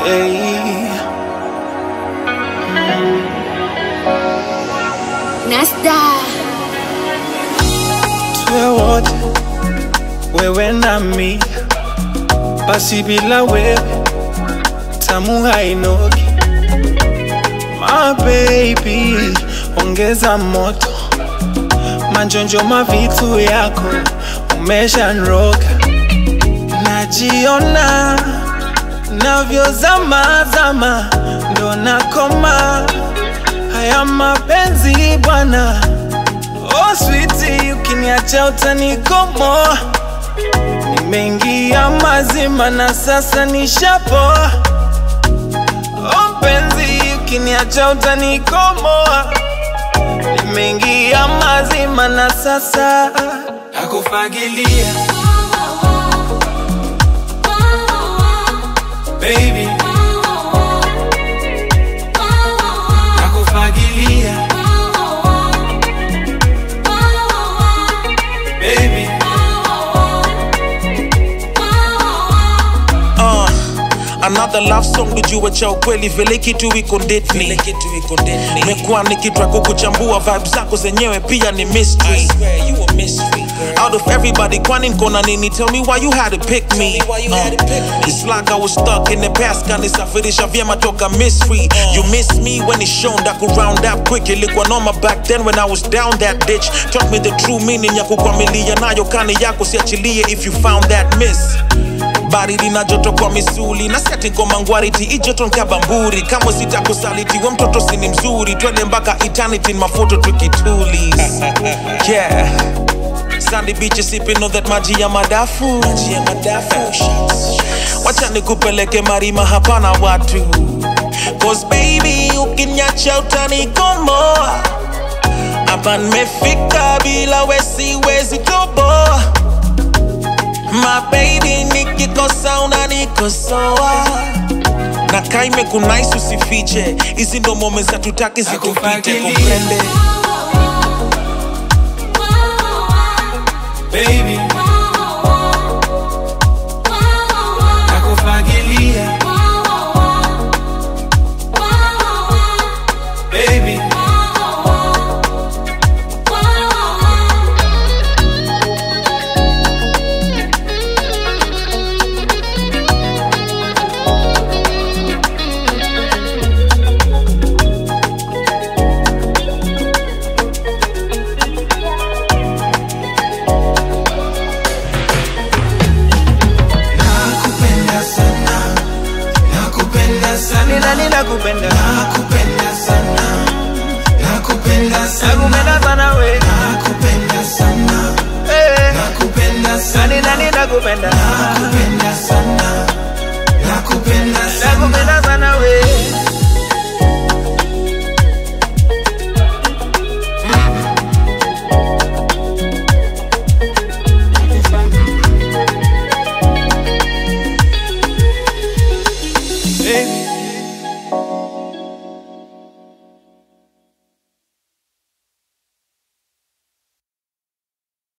Hey. Nasda Tuwe wote, wewe na mi, basi bila wewe tamu hainogi. My baby, ongeza moto, manjonjo mavitu yako umesha nroga. Najiona navyozama zama, ndo nakoma haya mapenzi bwana. Oh sweetie, ukiniacha utanikomoa. Nimeingia mazima na sasa nishapoa. Oh mpenzi, ukiniacha utanikomoa. Nimeingia mazima na sasa nakufagilia baby, nakufagilia baby. Another love song dujua cha ukweli vile kitu iko ndani. Mekuwa nikitwa kukuchambua vibes zako zenyewe pia ni mystery. I swear you a mystery girl. Out of everybody kwani nkona nini? Tell me why you had to pick me. It's like I was stuck in the past, kanisafirisha vyema toka mystery. You miss me when it's shown that could round up quick. Ilikuwa noma back then when I was down that ditch. Taught me the true meaning ya kukwamilia nayo kani yako siachilie if you found that miss. Baridi na joto kwa misuli na seti ngoma ngwariti ijoto nkabamburi. Kama sitakusaliti we mtoto sini mzuri, twende mpaka eternity in mafoto tukitulis. Yeah, sandy beaches sipping on that maji ya madafu. Wacha nikupeleke marima hapana watu. Cause baby ukiniacha utanikomoa. Hapa nimefika bila we siwezi toboa. My baby nikikosa unanikosoa. Na kaime kunaisu usifiche. Hizi ndo moments za tutaki zitupite comprende. Baby, nakufagilia baby. Nakupenda, nakupenda sana, nakupenda sana, nakupenda sana we, nakupenda sana, nakupenda sana, nakupenda sana.